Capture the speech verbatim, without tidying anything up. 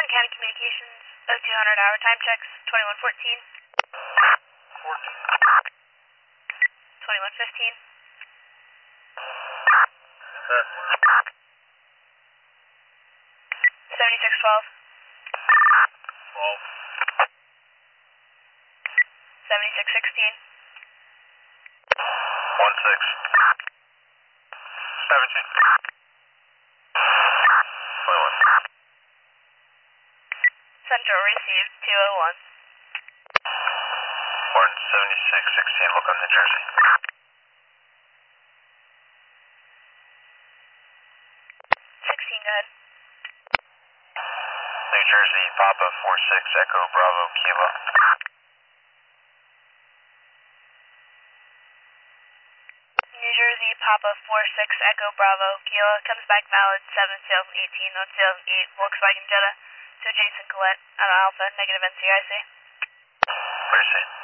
County Communications, oh two hundred hour time checks, twenty-one fourteen. fourteen. twenty-one fifteen. Set. seventy-six twelve. twelve. seventy-six sixteen. one six. seventeen. twenty-one. Central received two oh one. one seventy-six sixteen, look on New Jersey. sixteen, go ahead. New Jersey, Papa four six Echo Bravo Kilo. New Jersey, Papa four six Echo Bravo Kilo, comes back valid seven sales eighteen on sales eight Volkswagen Jetta to Jason Collette at Alpha, negative N C I C. What do you see?